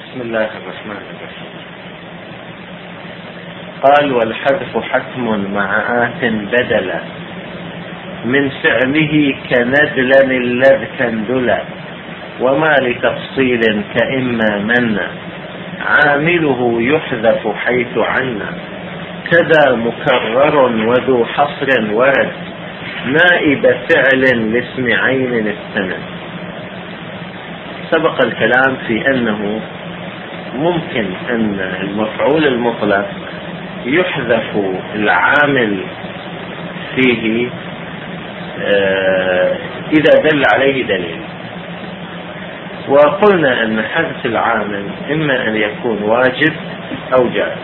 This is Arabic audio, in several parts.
بسم الله الرحمن الرحيم. قال: والحذف حتم مع آت بدلا من فعله كندلا الذ كندلا وما لتفصيل كإما منا عامله يحذف حيث عنا كذا مكرر وذو حصر ورد نائب فعل لاسم عين السند. سبق الكلام في أنه ممكن أن المفعول المطلق يحذف العامل فيه إذا دل عليه دليل، وقلنا أن حذف العامل إما أن يكون واجب أو جائز.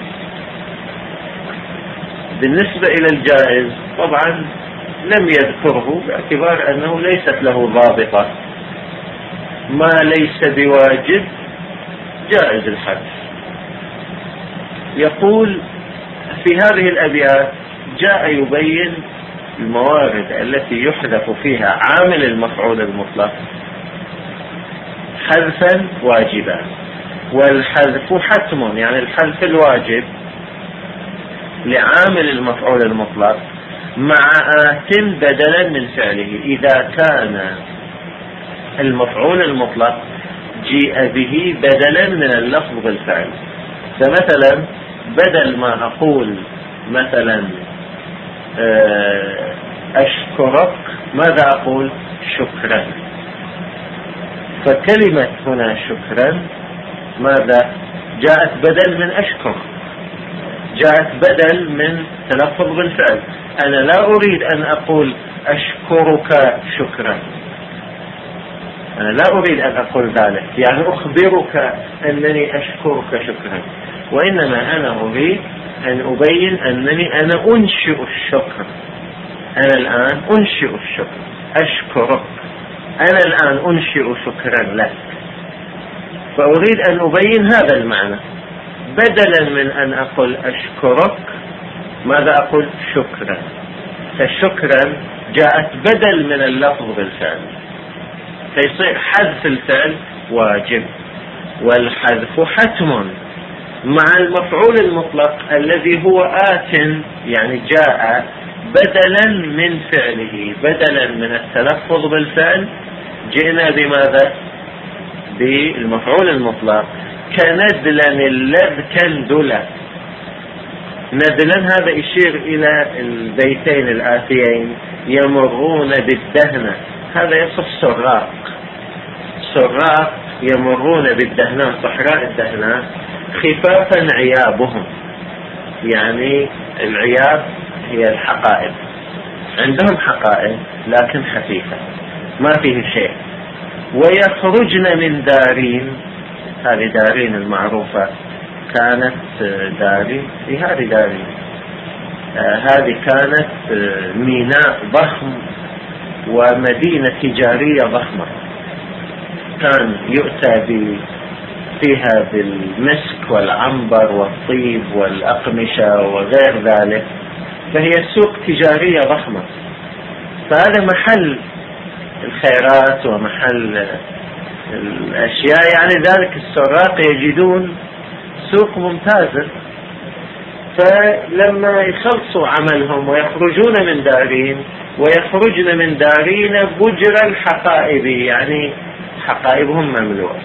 بالنسبة إلى الجائز طبعا لم يذكره باعتبار أنه ليست له ضابطة، ما ليس بواجب جائز الحذف. يقول في هذه الأبيات جاء يبين الموارد التي يحذف فيها عامل المفعول المطلق حذفا واجبا، والحذف حتم يعني الحذف الواجب لعامل المفعول المطلق مع آت بدلا من فعله إذا كان المفعول المطلق جيء به بدلا من اللفظ بالفعل. فمثلا بدل ما أقول مثلا أشكرك ماذا أقول؟ شكرا. فكلمة هنا شكرا ماذا جاءت بدل من أشكر، جاءت بدل من تلفظ بالفعل. أنا لا أريد أن أقول أشكرك شكرا، أنا لا أريد أن أقول ذلك يعني أخبرك أنني أشكرك شكرا، وإنما أنا أريد أن أبين أنني أنا أنشئ الشكر. أنا الآن أنشئ الشكر أشكرك، أنا الآن أنشئ شكرا لك. فأريد أن أبين هذا المعنى، بدلا من أن أقول أشكرك ماذا أقول؟ شكرا. فشكرا جاءت بدل من اللفظ بالفعل، فيصير حذف الفعل واجب. والحذف حتم مع المفعول المطلق الذي هو آت يعني جاء بدلا من فعله، بدلا من التلفظ بالفعل جئنا بماذا؟ بالمفعول المطلق كندلا الذ كندلا. ندلا هذا يشير إلى البيتين الآتيين يمرون بالدهنة، هذا يصف سراق. سراق يمرون بالدهناء صحراء الدهناء خفافا عيابهم، يعني العياب هي الحقائب، عندهم حقائب لكن خفيفة ما فيه شيء. ويخرجن من دارين، هذه دارين المعروفة كانت دارين في هذه دارين، هذه كانت ميناء ضخم ومدينة تجارية ضخمة، كان يؤتى فيها بالمسك والعنبر والطيب والأقمشة وغير ذلك، فهي سوق تجارية ضخمة. فهذا محل الخيرات ومحل الأشياء، يعني ذلك السراق يجدون سوق ممتازة. فلما يخلصوا عملهم ويخرجون من دارين ويخرجن من دارين بجر الحقائب، يعني حقائبهم مملوءة.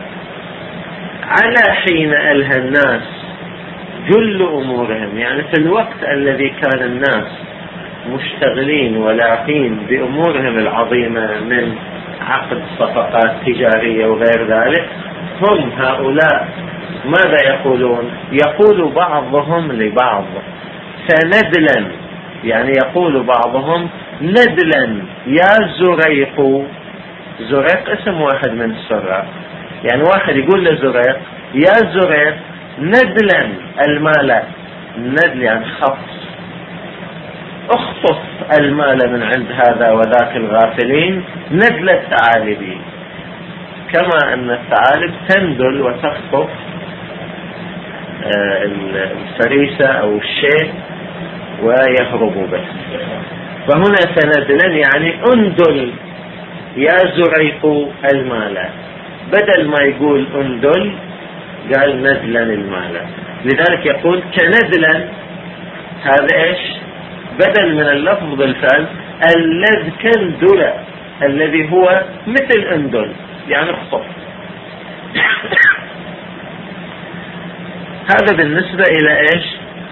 على حين ألهى الناس جل أمورهم، يعني في الوقت الذي كان الناس مشتغلين ولاقين بأمورهم العظيمة من عقد صفقات تجارية وغير ذلك، هم هؤلاء ماذا يقولون؟ يقول بعضهم لبعض فندلا، يعني يقول بعضهم ندلا يا زريق. زريق اسم واحد من السراق، يعني واحد يقول لزريق يا زريق ندلا المال، ندل يعني خفص، اخطف المال من عند هذا وذاك الغافلين ندل الثعالب، كما أن الثعالب تندل وتخطف الفريسة أو الشيء ويهرب به. فهنا سندلا يعني اندل يا زريق المال، بدل ما يقول اندل قال ندلا المال، لذلك يقول كندلا. هذا إيش؟ بدل من اللفظ بالفعل الذي كندل، الذي هو مثل اندل يعني اخطف. هذا بالنسبة إلى إيش؟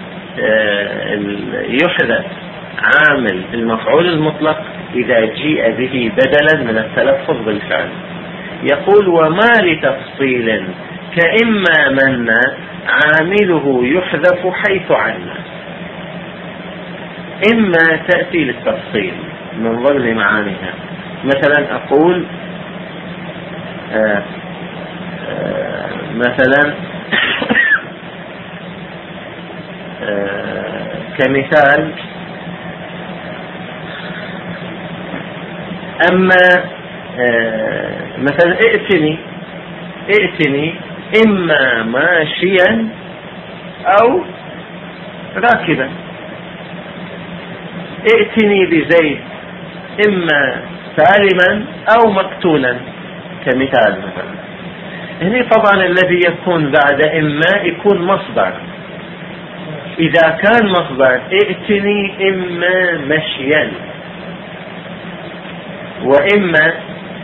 يحدث عامل المفعول المطلق إذا جيء به بدلا من التلفظ بالفعل. يقول وما لتفصيل كإما من عامله يحذف حيث عنا. إما تأتي للتفصيل من ضمن معانيها، مثلا أقول مثلا كمثال أما مثلا ائتني إما ماشيا أو راكبا. ائتني بزيد إما سالما أو مقتولا كمثال. مثلا هنا طبعا الذي يكون بعد إما يكون مصدر. إذا كان مصدر ائتني إما مشيا وإما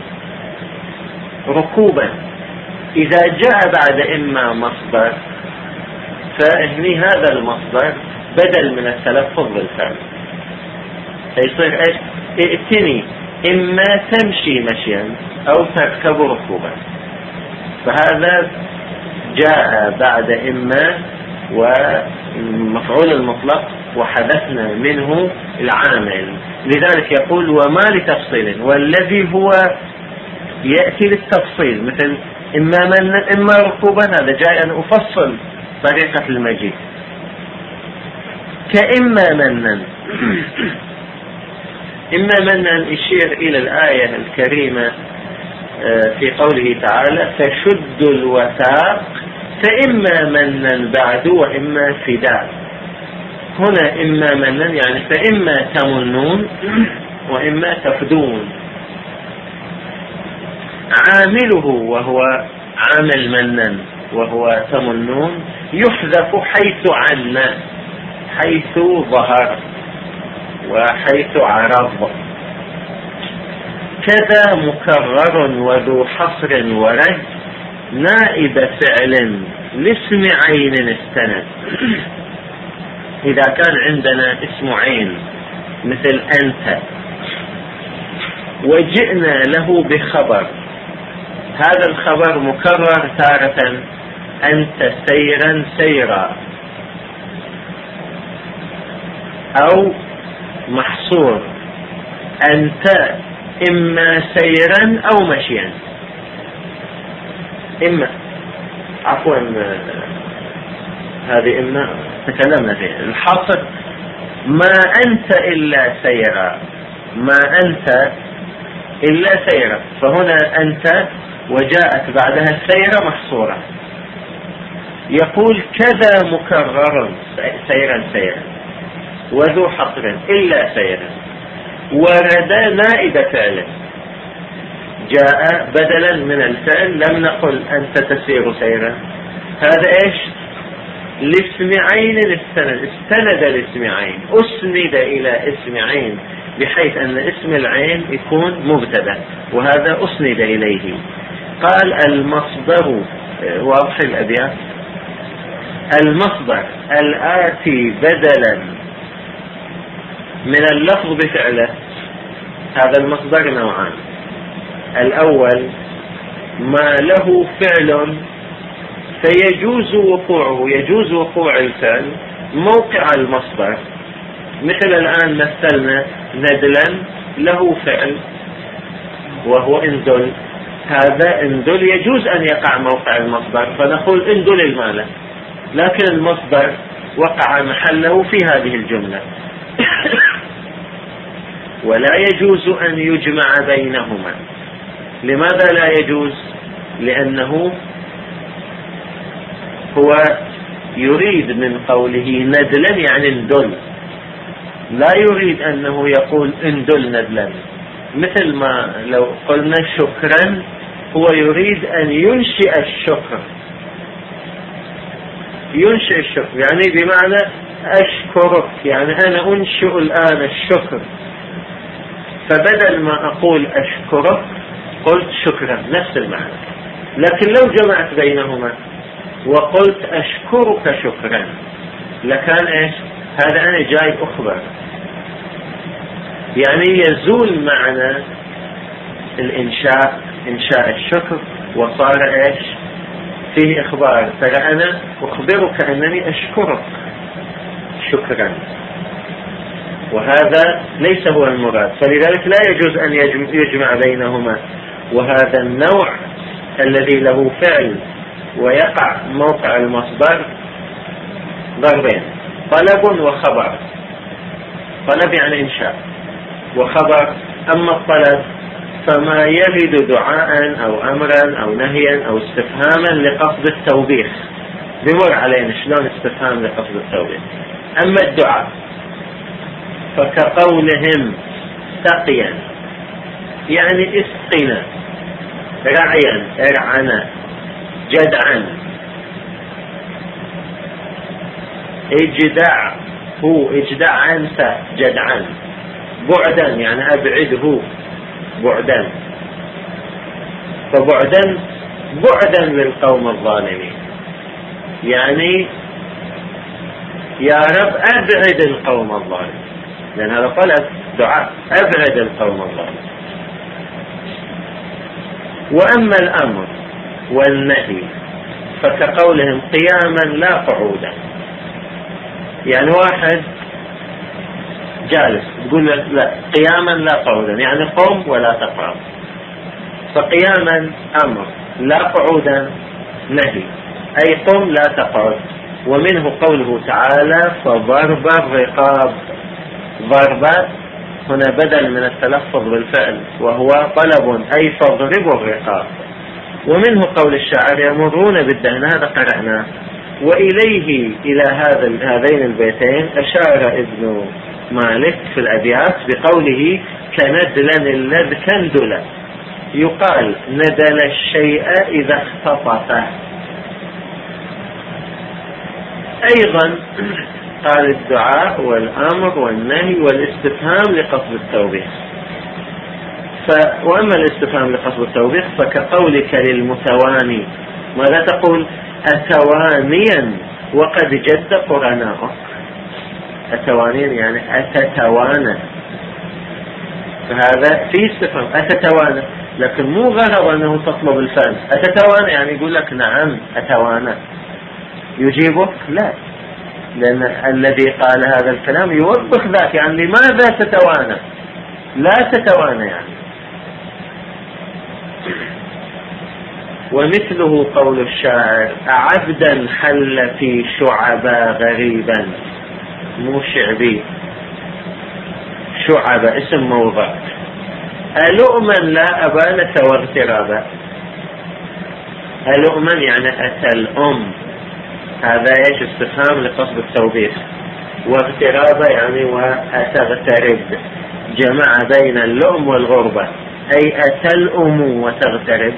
ركوبا. إذا جاء بعد إما مصدر فإهني هذا المصدر بدل من التلفظ بالفعل، فيصير إيش؟ ائتني إما تمشي مشيا أو تركب ركوبا. فهذا جاء بعد إما ومفعول المطلق وحدثنا منه العامل، لذلك يقول وما لتفصيل، والذي هو يأتي للتفصيل مثل إما من إما ركوبا، هذا جاء أن أفصل طريقة المجيء. كإما منا إما منا يشير إلى الآية الكريمة في قوله تعالى فشدوا الوثاق فإما منا بعد وإما فداء. هنا إما منا يعني فإما تمنون وإما تفدون. عامله وهو عامل منا وهو تمنون يحذف حيث عنا، حيث ظهر وحيث عرض. كذا مكرر وذو حصر ورد نائب فعل لاسم عين استند. إذا كان عندنا اسم عين مثل أنت وجئنا له بخبر، هذا الخبر مكرر تارة أنت سيرا سيرا، أو محصور أنت إما سيرا أو مشيا. إما عفوا هذه إما تكلمنا فيها. الحاصل ما أنت إلا سيرا، ما أنت إلا سيرا، فهنا أنت وجاءت بعدها السيرة محصورة. يقول كذا مكرر سيرا سيرا وذو حصر إلا سيرا. ورد نائب فعل جاء بدلا من الفعل، لم نقل أنت تسير سيرا. هذا إيش؟ لاسم عين استند لاسم عين، أسند إلى اسم عين بحيث أن اسم العين يكون مبتدأ وهذا أسند إليه. قال المصدر، واضح الأبيات، المصدر الآتي بدلا من اللفظ بفعله. هذا المصدر نوعان: الأول ما له فعل فيجوز وقوعه، يجوز وقوع الفعل موقع المصدر، مثل الآن مثلنا ندلا له فعل وهو اندل، هذا اندل يجوز أن يقع موقع المصدر فنقول اندل المال، لكن المصدر وقع محله في هذه الجملة ولا يجوز أن يجمع بينهما. لماذا لا يجوز؟ لأنه هو يريد من قوله ندلا يعني اندل، لا يريد أنه يقول اندل ندلا. مثل ما لو قلنا شكرا، هو يريد أن ينشئ الشكر ينشئ الشكر يعني بمعنى أشكرك، يعني أنا أنشئ الآن الشكر، فبدل ما أقول أشكرك قلت شكرا، نفس المعنى. لكن لو جمعت بينهما وقلت أشكرك شكرا لكان إيش؟ هذا أنا جاي أخبر، يعني يزول معنى الإنشاء، إنشاء الشكر، وصار إيش؟ فيه إخبار، ترى أنا أخبرك أنني أشكرك شكرا، وهذا ليس هو المراد. فلذلك لا يجوز أن يجمع بينهما. وهذا النوع الذي له فعل ويقع موقع المصدر ضربين: طلب وخبر. طلب يعني إنشاء، وخبر أما الطلب فما يرد دعاء أو أمرا أو نهيا أو استفهاما لقصد التوبيخ، بمر علينا شلون استفهام لقصد التوبيخ. أما الدعاء فكقولهم سقيا يعني اسقنا، رعيا ارعنا، جدعا، اجدع هو اجدع انت جدعا، بعدا يعني ابعده بعدا، فبعدا بعدا للقوم الظالمين، يعني يا رب ابعد القوم الظالمين، لأن هذا طلب دعاء، ابعد القوم الظالمين. وأما الأمر والنهي فكقولهم قياما لا قعودا، يعني واحد جالس تقول لا قياما لا قعودا، يعني قم ولا تقعد، فقياما أمر، لا قعودا نهي، أي قم لا تقعد. ومنه قوله تعالى فضرب الرقاب، ضرب هنا بدل من التلفظ بالفعل وهو طلب، أي فاضربوا الرقاب. ومنه قول الشاعر يمرون بالدهن، هذا قرأناه. وإليه إلى هذين البيتين أشار ابن مالك في الأبيات بقوله كندلا الذ كندلا، يقال ندل الشيء إذا اختطفه. أيضا قال الدعاء والأمر والنهي والاستفهام لقصد التوبيخ. وأما الاستفهام لقصد التوبيخ فكقولك للمتواني، ماذا تقول؟ أتوانيا وقد جد قرناؤك، أتوانيا يعني أتتوانى، فهذا فيه استفهام أتتوانى، لكن مو غرض أنه تطلب الفعل. أتتوانى يعني يقول لك نعم أتوانى، يجيبك لا، لأن الذي قال هذا الكلام يوضح ذاك، يعني لماذا تتوانى؟ لا تتوانى يعني. ومثله قول الشاعر أعبدا حل في شعبا غريبا، مو شعبي، شعبا اسم موضع، ألؤما لا أبانة واغترابا، ألؤما يعني أتى الأم، هذا ايش؟ استفهام لقصد التوبيخ. واغترابا يعني وأتغترب، جمع بين اللؤم والغربة، أي أتلؤم وتغترب.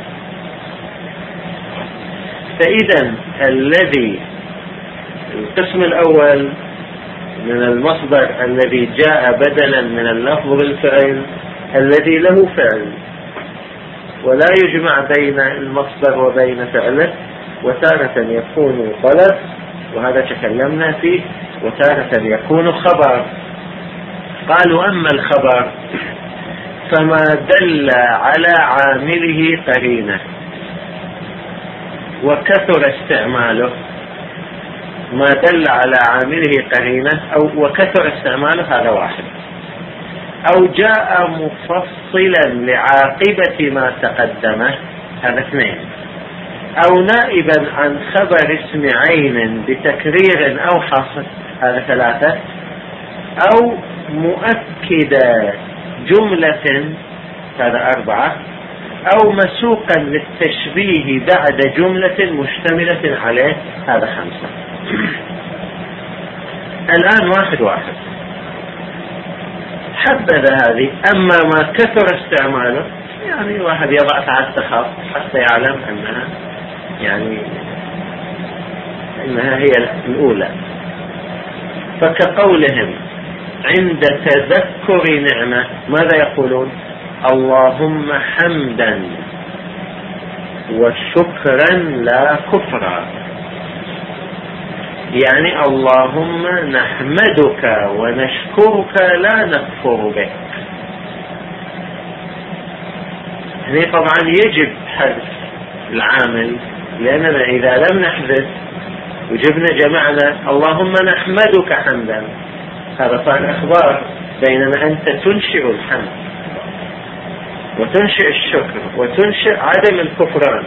فإذا الذي القسم الأول من المصدر الذي جاء بدلا من اللفظ بالفعل الذي له فعل ولا يجمع بين المصدر وبين فعله، وتارة يكون طلب وهذا تكلمنا فيه، وتارة يكون خبر. قالوا أما الخبر فما دل على عامله قرينة وكثر استعماله، ما دل على عامله قرينة أو وكثر استعماله هذا واحد، أو جاء مفصلا لعاقبة ما تقدمه هذا اثنين، أو نائبا عن خبر اسم عين بتكرير أو حصر هذا ثلاثة، أو مؤكد جملة هذا أربعة، أو مسوقا للتشبيه بعد جملة مشتملة عليه هذا خمسة. الآن واحد حبذا هذه. أما ما كثر استعماله يعني واحد يضع تحت خط حتى يعلم أنها يعني إنها هي الأولى. فكقولهم عند تذكر نعمة ماذا يقولون؟ اللهم حمدا وشكرا لا كفرا، يعني اللهم نحمدك ونشكرك لا نكفر بك. هنا طبعا يجب حذف العامل، لأننا إذا لم نحذف وجبنا جمعنا اللهم نحمدك حمدا، هذا صار إخبار بينما أنت تنشئ الحمد وتنشئ الشكر وتنشئ عدم الكفران.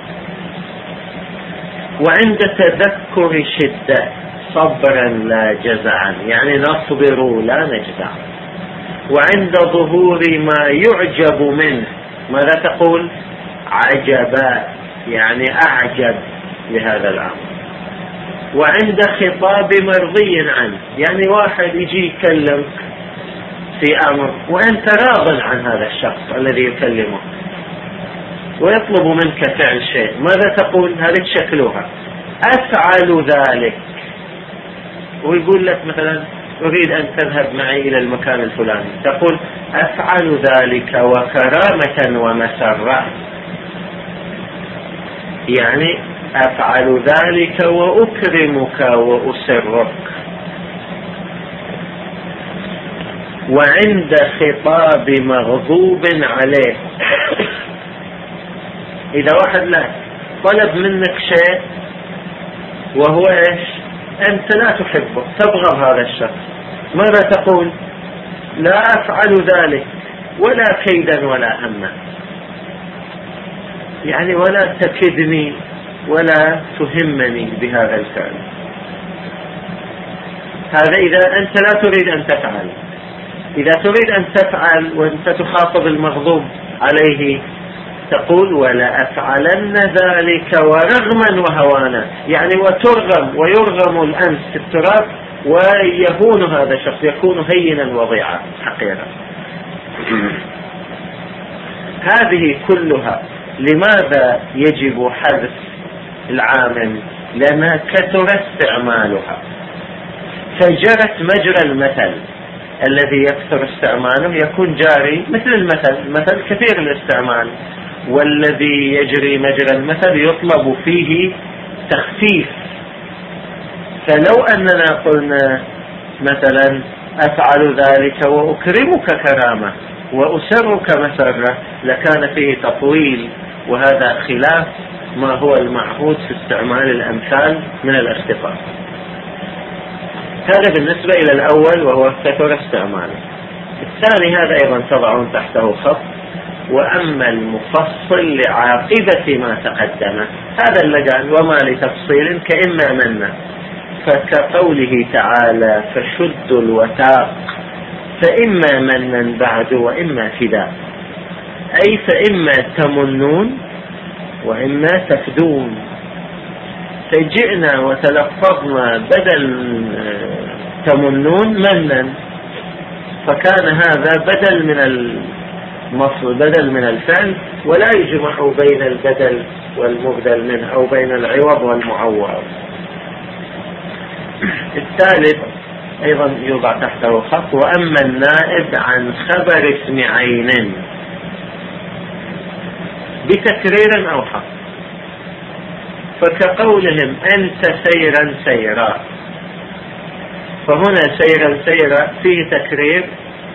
وعند تذكر شدة صبرا لا جزعا، يعني نصبر لا نجزع. وعند ظهور ما يعجب منه ماذا تقول؟ عجبا، يعني أعجب لهذا الأمر. وعند خطاب مرضي عنه، يعني واحد يجي يكلمك في أمر وأنت راض عن هذا الشخص الذي يكلمه ويطلب منك فعل شيء، ماذا تقول؟ هذه تشكلها أفعل ذلك. ويقول لك مثلا أريد أن تذهب معي إلى المكان الفلاني، تقول أفعل ذلك وكرامة ومسرة، يعني أفعل ذلك وأكرمك وأسرك. وعند خطاب مغضوب عليه، إذا واحد لا طلب منك شيء وهو إيش؟ أنت لا تحبه، تبغض هذا الشخص، ماذا تقول؟ لا أفعل ذلك ولا كيدا ولا هما، يعني ولا تكدني ولا تهمني بهذا الفعل. هذا إذا أنت لا تريد أن تفعل. إذا تريد أن تفعل وأنت تخاطب المغضوب عليه تقول ولا أفعلن ذلك ورغما وهوانا، يعني وترغم ويرغم الأنف في التراب ويهون هذا الشخص، يكون هينا وضيعا حقيرا. هذه كلها لماذا يجب حذف العامل؟ لأنها كثر استعمالها فجرت مجرى المثل الذي يكثر استعماله يكون جاري مثل المثل كثير الاستعمال، والذي يجري مجرى المثل يطلب فيه تخفيف. فلو أننا قلنا مثلا أفعل ذلك وأكرمك كرامة وأسرك مسرة لكان فيه تطويل، وهذا خلاف ما هو المعهود في استعمال الأمثال من الاختصار. هذا بالنسبة إلى الأول وهو كثر استعماله. الثاني هذا أيضا تضعون تحته خط. وأما المفصل لعاقبة ما تقدم، هذا اللي قال وما لتفصيل كإما منا، فكقوله تعالى فشدوا الوثاق فإما منا بعد وإما فداء، أي فإما تمنون وإما تفدون. فجئنا وتلفظنا بدل تمنون منا، فكان هذا بدل من الفعل، ولا يجمع بين البدل والمبدل منه أو بين العوض والمعوض. الثالث أيضا يوضع تحته خط. وأما النائب عن خبر اسم عين بتكرير أو حق، فكقولهم أنت سيرا سيرا، فهنا سيرا سيرا فيه تكرير،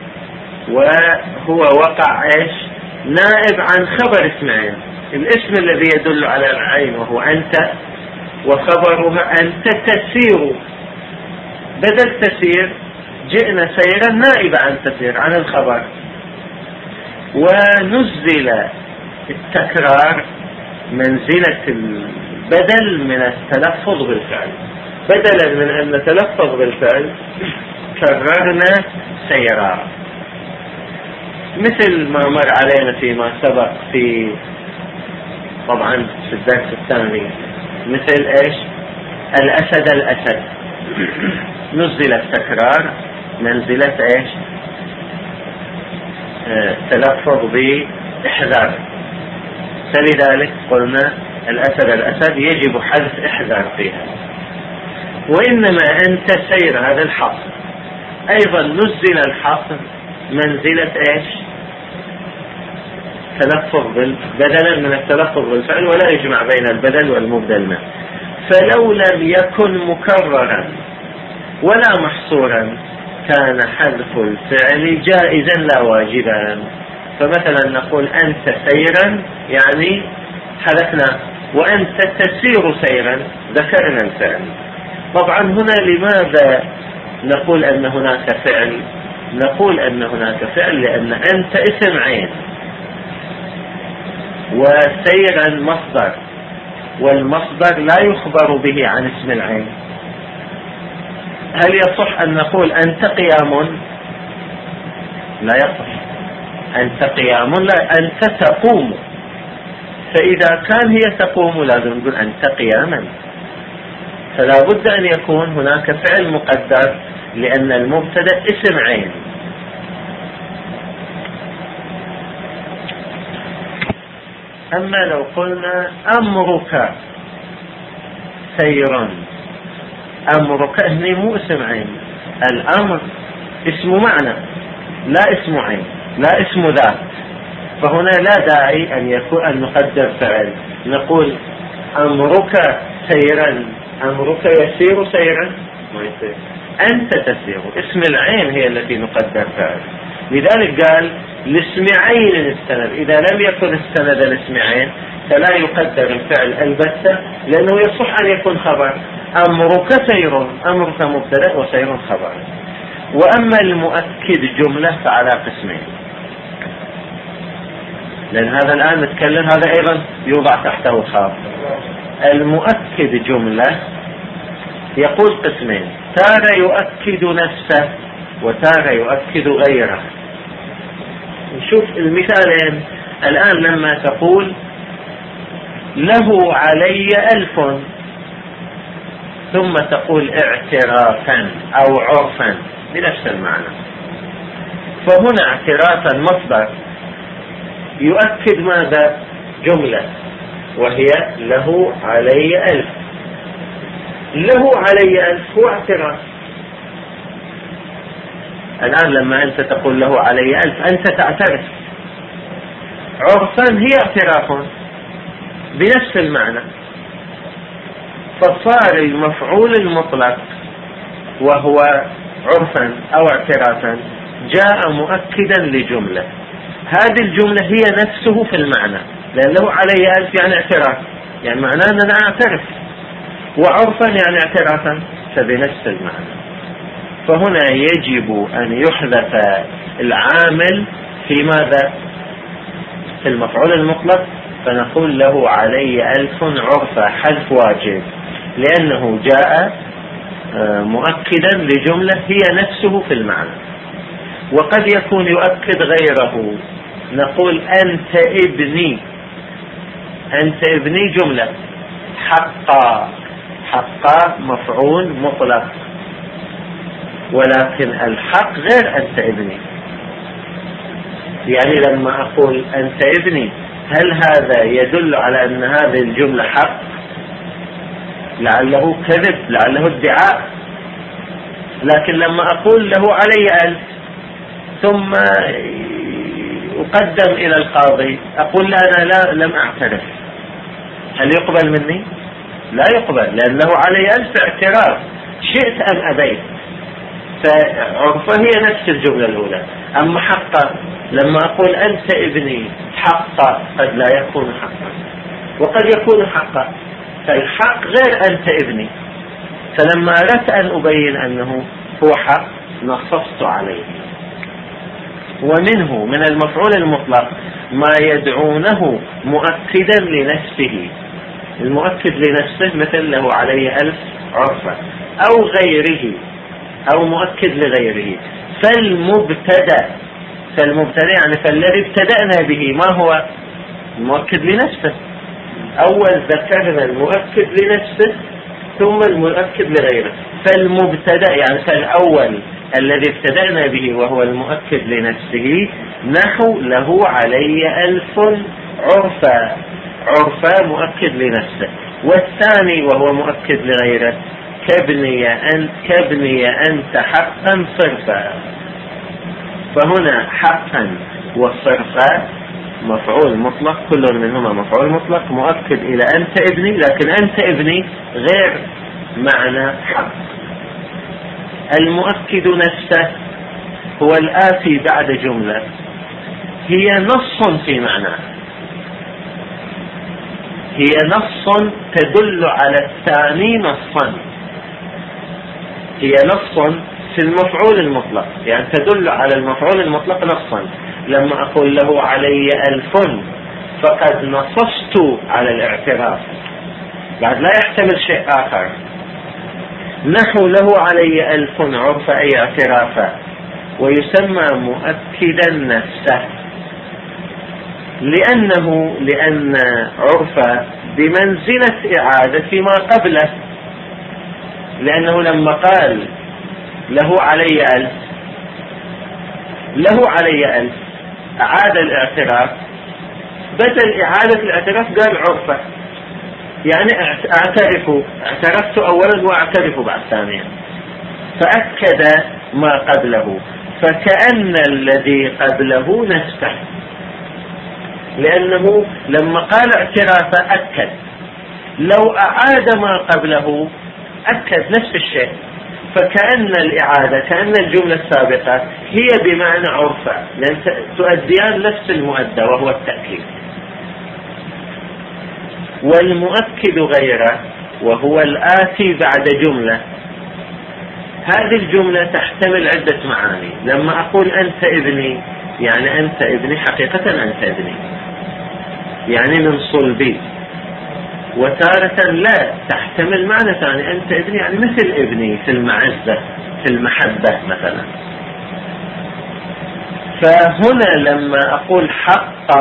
وهو وقع إيش؟ نائب عن خبر اسم عين، الاسم الذي يدل على العين وهو أنت، وخبرها أنت تسير، بدل تسير جئنا سيرا نائب عن تسير عن الخبر. ونزل التكرار منزلة البدل من التلفظ بالفعل، بدلا من أن نتلفظ بالفعل كررنا سيرا، مثل ما مر علينا فيما سبق في طبعا في الدرس الثاني، مثل ايش؟ الأسد نزل التكرار منزلة ايش؟ تلفظ بإحذار، فلذلك قلنا الأسد يجب حذف إحذار فيها. وإنما أنت سير. هذا الحصر. أيضا نزل الحصر منزلة إيش؟ تلفظ بدلا من التلفظ بالفعل، ولا يجمع بين البدل والمبدل منه. فلو لم يكن مكررا ولا محصورا كان حذف الفعل جائزا لا واجبا. فمثلا نقول أنت سيرا يعني حذفنا، وأنت تسير سيرا ذكرنا الفعل. طبعا هنا لماذا نقول أن هناك فعل؟ نقول أن هناك فعل لأن أنت اسم عين وسيرا مصدر، والمصدر لا يخبر به عن اسم العين. هل يصح أن نقول أنت قيام؟ لا يصح. أنت قيام لا، أنت تقوم. فإذا كان هي تقوم لازم نقول أنت قياما. فلا بد أن يكون هناك فعل مقدر لأن المبتدأ اسم عين. أما لو قلنا أمرك سير، أمرك هنا مو اسم عين، الأمر اسم معنى لا اسم عين لا اسم ذات، فهنا لا داعي أن نقدر فعل. نقول أمرك سيرا، أمرك يسير سيرا ما يصير، أنت تسير. اسم العين هي التي نقدر فعل. لذلك قال لاسم عين السند. إذا لم يكن السند لاسم عين فلا يقدر الفعل البتة، لأنه يصح أن يكون خبر. أمرك سير، أمرك مبتدأ وسير خبر. وأما المؤكد جملة فعلى قسمين، لأن هذا الآن نتكلم، هذا أيضا يوضع تحته خاص. المؤكد جملة يقول قسمين: تارة يؤكد نفسه وتارة يؤكد غيره. نشوف المثالين الآن. لما تقول له علي 1000 ثم تقول اعترافا أو عرفا بنفس المعنى، فهنا اعترافا مصدر يؤكد ماذا؟ جملة، وهي له علي 1000. له علي 1000 هو اعتراف. الآن لما أنت تقول له علي 1000 أنت تعترف. عرفا هي اعتراف بنفس المعنى. فصار المفعول المطلق وهو عرفا أو اعترافا جاء مؤكدا لجملة. هذه الجملة هي نفسه في المعنى، لأن له علي 1000 يعني اعتراف، يعني معناه أننا أعترف، وعرفا يعني اعترافا، فبنفس المعنى. فهنا يجب أن يحذف العامل في ماذا؟ في المفعول المطلق، فنقول له علي 1000 عرفا، حذف واجب، لأنه جاء مؤكدا لجملة هي نفسه في المعنى. وقد يكون يؤكد غيره. نقول أنت ابني، أنت ابني جملة. حقا، حقا مفعول مطلق، ولكن الحق غير أنت ابني. يعني لما أقول أنت ابني هل هذا يدل على أن هذه الجملة حق؟ لعله كذب، لعله ادعاء. لكن لما أقول له علي 1000 ثم أقدم إلى القاضي أقول لا أنا لم أعترف، هل يقبل مني؟ لا يقبل، لأنه علي 1000 اعتراف شئت أم أبيت. فعرفة هي نفس الجملة الأولى. أما حقا لما أقول أنت ابني حقا قد لا يكون حقا وقد يكون حقا، فالحق غير أنت ابني. فلما أردت أن أبين أنه هو حق نصصت عليه. ومنه من المفعول المطلق ما يدعونه مؤكدا لنفسه. المؤكد لنفسه مثل له علي 1000 عرفة، أو غيره، أو مؤكد لغيره. فالمبتدأ يعني فالذي ابتدأنا به ما هو؟ المؤكد لنفسه. أول ذكرنا المؤكد لنفسه ثم المؤكد لغيره. فالمبتدأ يعني فالأول الذي ابتدأنا به وهو المؤكد لنفسه، نحو له علي 1000 عرفا، عرفا مؤكد لنفسه. والثاني وهو مؤكد لغيره كابني أنت حقا صرفا. فهنا حقا وصرفا مفعول مطلق، كل منهما مفعول مطلق مؤكد إلى أنت ابني، لكن أنت ابني غير معنى حق. المؤكد نفسه هو الآتي بعد جملة هي نص في معناه، هي نص تدل على الثاني نصا، هي نص في المفعول المطلق، يعني تدل على المفعول المطلق نصا. لما أقول له علي 1000 فقد نصصت على الاعتراف، بعد لا يحتمل شيء آخر. نحو له علي 1000 عرف أي اعترافا، ويسمى مؤكدا نفسه لأن عرف بمنزلة إعادة ما قبله، لأنه لما قال له علي 1000 أعاد الاعتراف، بدل إعادة الاعتراف قال عرفه، يعني اعترفت أولا وأعترف بعد ثانيا، فأكد ما قبله، فكأن الذي قبله نفسه، لأنه لما قال اعترافه أكد، لو أعاد ما قبله أكد نفس الشيء، فكأن الإعادة كأن الجملة السابقة هي بمعنى عرفة، لأن تؤديان نفس المؤدى وهو التأكيد. والمؤكد غيره وهو الآتي بعد جملة، هذه الجملة تحتمل عدة معاني. لما أقول أنت ابني يعني أنت ابني حقيقة، أنت ابني يعني من صلبي، وتارة لا تحتمل معنى ثاني، أنت ابني يعني مثل ابني في المعزة في المحبة مثلا. فهنا لما أقول حق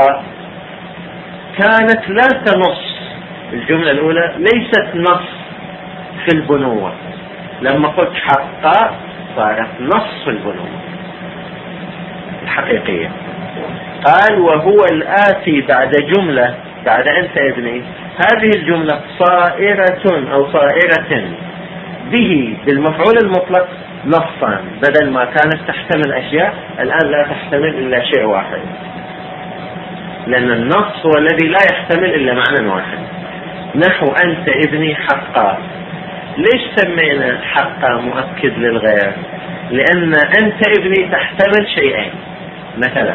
كانت لا تنص، الجملة الأولى ليست نص في البنوة، لما قلت حق صارت نص في البنوة الحقيقية. قال وهو الآتي بعد جملة بعد أنت ابني، هذه الجملة صائرة أو صائرة به بالمفعول المطلق نصا، بدل ما كانت تحتمل أشياء الآن لا تحتمل إلا شيء واحد، لأن النص هو الذي لا يحتمل إلا معنى واحد. نحو أنت ابني حقا. ليش سمينا حقا مؤكد للغير؟ لأن أنت ابني تحتمل شيئين، مثلا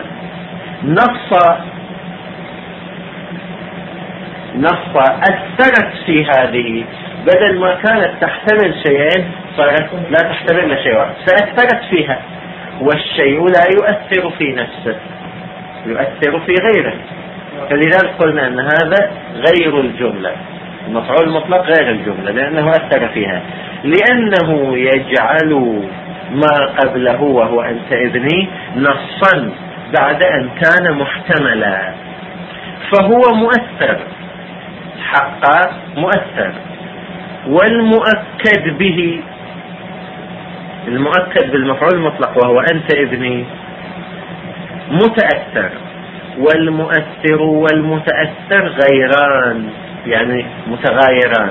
نص أثرت في هذه، بدل ما كانت تحتمل شيئين صارت لا تحتمل شيء واحد، فأثرت فيها، والشيء لا يؤثر في نفسه، يؤثر في غيره. فلذلك قلنا أن هذا غير الجملة، المفعول المطلق غير الجملة لأنه أثر فيها، لأنه يجعل ما قبله وهو أنت ابني نصا بعد أن كان محتملا، فهو مؤثر، حقا مؤثر. والمؤكد به، المؤكد بالمفعول المطلق وهو أنت ابني متأثر، والمؤثر والمتأثر غيران يعني متغايران.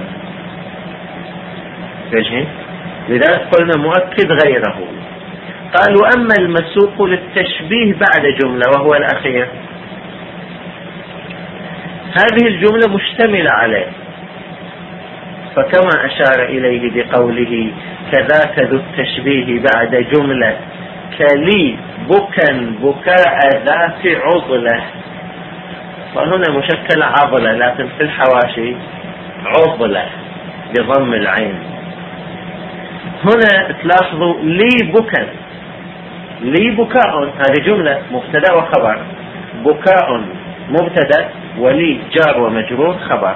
لذلك قلنا مؤكد غيره. قال وأما المسوق للتشبيه بعد جملة وهو الأخير، هذه الجملة مشتملة عليه، فكما أشار إليه بقوله كذاك ذو التشبيه بعد جملة كلي بكا بكاء ذات عضلة، فهنا مشكلة عضلة لكن في الحواشي عضلة بضم العين. هنا تلاحظوا لي بكا، لي بكاء هذه جملة مبتدأ وخبر، بكاء مبتدأ ولي جار ومجرور خبر.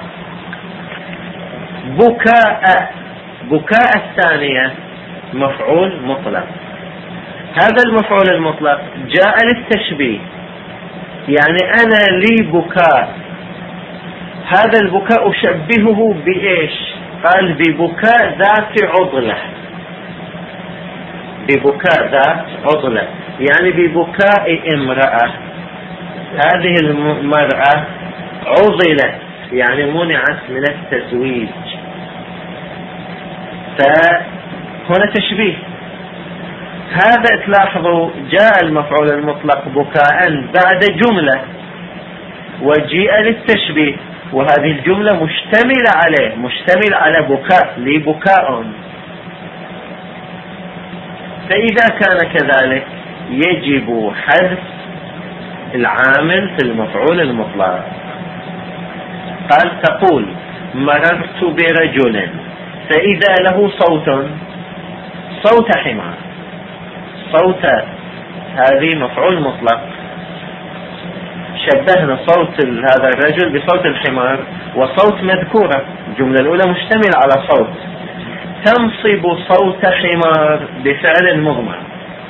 بكاء الثانية مفعول مطلق، هذا المفعول المطلق جاء للتشبيه، يعني أنا لي بكاء، هذا البكاء أشبهه بإيش؟ قال ببكاء ذات عضلة، ببكاء ذات عضلة يعني ببكاء امرأة، هذه المرأة عضلت يعني منعت من التزويج، فهنا تشبيه. هذا تلاحظوا جاء المفعول المطلق بكاء بعد جملة وجيء للتشبيه، وهذه الجملة مشتملة على بكاء، لي بكاء. فإذا كان كذلك يجب حذف العامل في المفعول المطلق. قال تقول مررت برجل، فإذا له صوت حمار، صوت هذه مفعول مطلق، شبهنا صوت هذا الرجل بصوت الحمار، وصوت مذكورة، الجملة الأولى مشتمل على صوت، تنصب صوت حمار بفعل مضمر،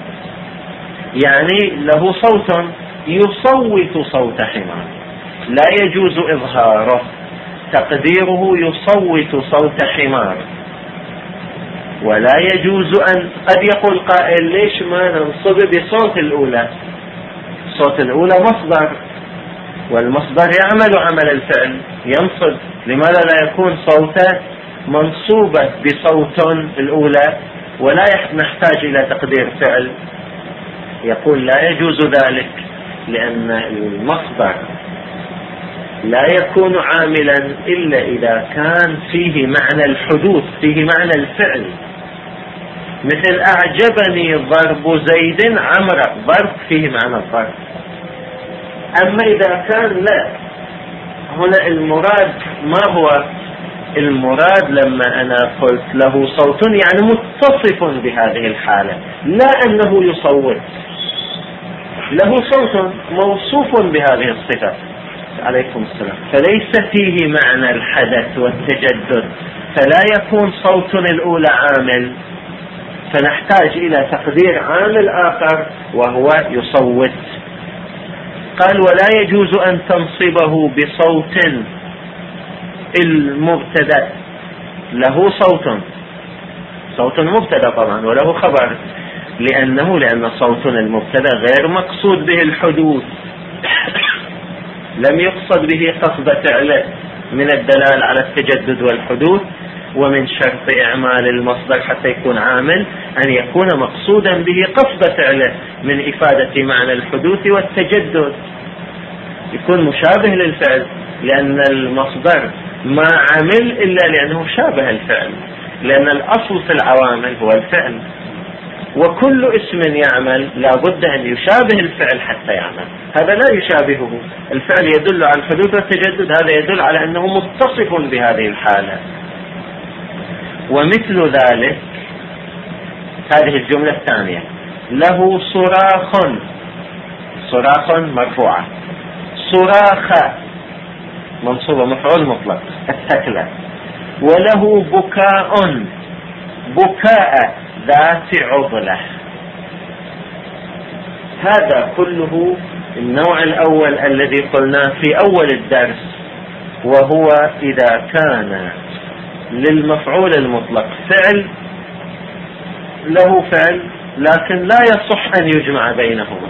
يعني له صوت يصوت صوت حمار، لا يجوز إظهاره، تقديره يصوت صوت حمار. ولا يجوز أن قد يقول قائل ليش ما ننصب بصوت الأولى؟ صوت الأولى مصدر، والمصدر يعمل عمل الفعل ينصب، لماذا لا يكون صوته منصوبة بصوت الأولى ولا نحتاج إلى تقدير فعل؟ يقول لا يجوز ذلك، لأن المصدر لا يكون عاملا إلا إذا كان فيه معنى الحدوث، فيه معنى الفعل، مثل أعجبني ضرب زيد عمرو، ضرب فيه معنى الضرب. أما إذا كان لا، هنا المراد ما هو المراد لما أنا قلت له صوت، يعني متصف بهذه الحالة، لا أنه يصوت، له صوت موصوف بهذه الصفة. عليكم السلام. فليس فيه معنى الحدث والتجدد، فلا يكون صوت الأولى عامل، فنحتاج إلى تقدير عامل آخر وهو يصوت. قال ولا يجوز أن تنصبه بصوت المبتدأ، له صوت مبتدأ طبعا وله خبر، لأن صوت المبتدأ غير مقصود به الحدوث، لم يقصد به قصد فعله من الدلال على التجدد والحدوث. ومن شرط إعمال المصدر حتى يكون عامل أن يكون مقصودا به قصد فعله من إفادة معنى الحدوث والتجدد، يكون مشابه للفعل، لأن المصدر ما عمل إلا لأنه شابه الفعل، لأن الأصل في العوامل هو الفعل، وكل اسم يعمل لا بد أن يشابه الفعل حتى يعمل. هذا لا يشابهه، الفعل يدل على الحدوث والتجدد، هذا يدل على أنه متصف بهذه الحالة. ومثل ذلك هذه الجملة الثانية، له صراخ مرفوعة، صراخ منصوبة مفعول مطلق التكلة، وله بكاء ذات عضلة. هذا كله النوع الأول الذي قلناه في أول الدرس، وهو إذا كان للمفعول المطلق فعل، له فعل لكن لا يصح أن يجمع بينهما.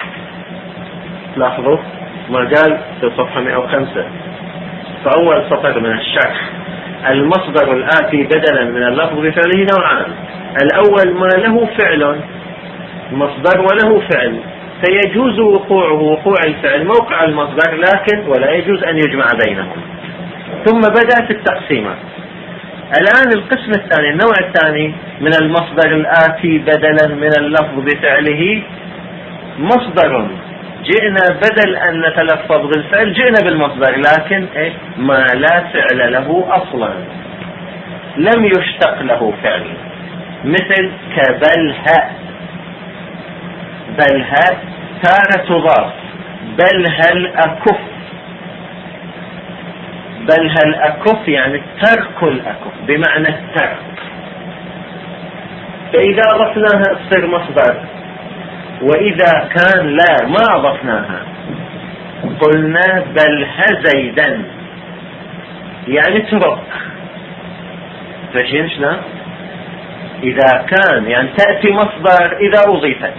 لاحظوا ما قال في صفحة 105 فأول سطر من الشرح، المصدر الآتي بدلا من اللفظ بفعله نوعان، الأول ما له فعل مصدر وله فعل، فيجوز وقوع الفعل موقع المصدر، لكن ولا يجوز أن يجمع بينهم. ثم بدأت التقسيمات. الآن القسم الثاني، النوع الثاني من المصدر الآتي بدلا من اللفظ بفعله، مصدر جئنا بدل أن نتلفظ بالفعل جئنا بالمصدر، لكن ما لا فعل له أصلا، لم يشتق له فعل، مثل كبلها، بلها تارة تضاف، بلها الأكف، بلها الأكف يعني ترك الأكف بمعنى الترك، فإذا أضفناها تصير مصدر. وإذا كان لا ما أضفناها قلنا بلها زيدا يعني ترك. فشين شنا إذا كان يعني تأتي مصدر إذا أضيفت،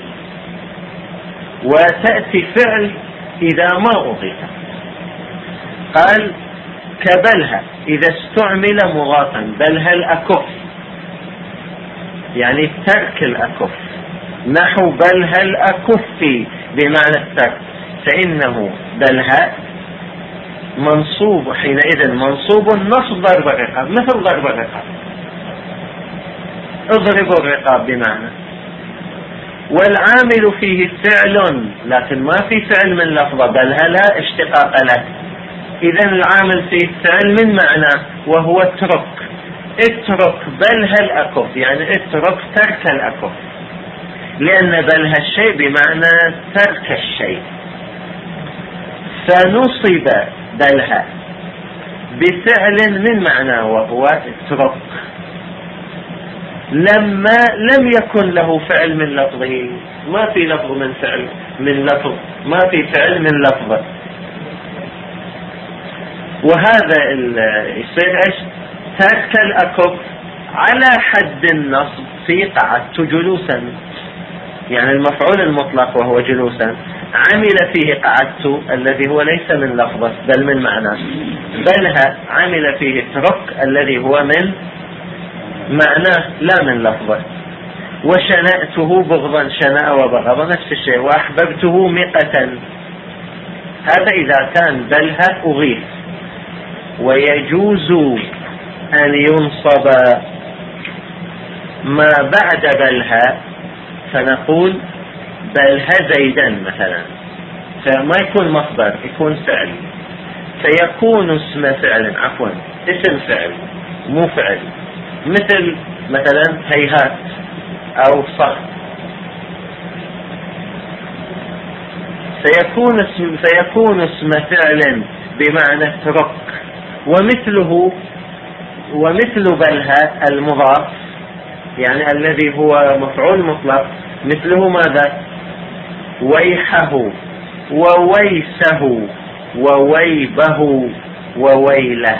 وتأتي فعل إذا ما أضيفت. قال كبلها إذا استعمل مضافا، بلها الأكف يعني ترك الأكف، نحو بل هل أكفي بمعنى الترك، فإنه بلها منصوب حينئذ منصوب نصب ضرب الرقاب، مثل ضرب الرقاب، اضربوا الرقاب بمعنى، والعامل فيه فعل لكن ما في فعل من لفظة، بل لا اشتقاق له، إذن العامل فيه فعل من معنى وهو اترك، اترك بل هل أكف، يعني اترك ترك الأكف، لأن بل هالشيء بمعنى ترك الشيء، فنصب بلها بفعل من معنى وهو اترك، لما لم يكن له فعل من لفظه، ما في لفظ من فعل من لفظ، ما في فعل من لفظه، وهذا يصير ايش؟ ترك الأكف على حد النصب في قعدت جلوسا، يعني المفعول المطلق وهو جلوسا عمل فيه قعدت الذي هو ليس من لفظه بل من معنى، بلها عمل فيه ترك الذي هو من معناه لا من لفظه، وشنأته بغضا، شنأ وبغض نفس الشيء، وأحببته مقة، هذا إذا كان بلها أضيف. ويجوز أن ينصب ما بعد بلها، فنقول بلها زيدا مثلا، فما يكون مصدر، يكون فعل، فيكون اسم فعل، عفوا اسم فعل مو فعل، مثل مثلا هيهات أو صح، فيكون اسم فعل بمعنى ترك، ومثل بلها المضاف، يعني الذي هو مفعول مطلق، مثله ماذا؟ ويحه وويسه وويبه وويله،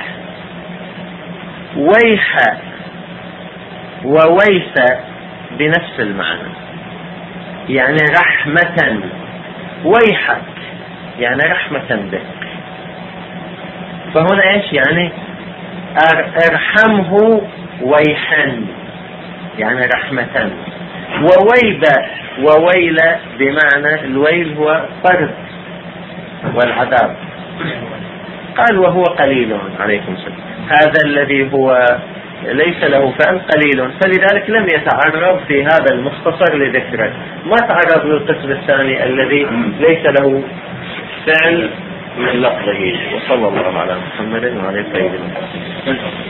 ويح وويس بنفس المعنى، يعني رحمة، ويحك يعني رحمة بك، فهنا ايش يعني؟ ارحمه ويحا يعني رحمة، وويب وويل بمعنى الويل هو طرد والعذاب، قال وهو قليل، عليكم السلام، هذا الذي هو ليس له فعل قليل، فلذلك لم يتعرض في هذا المختصر لذكره، ما تعرض للقسم الثاني الذي ليس له فعل من لفظه. وصلى الله على محمد وعلى آله وصحبه.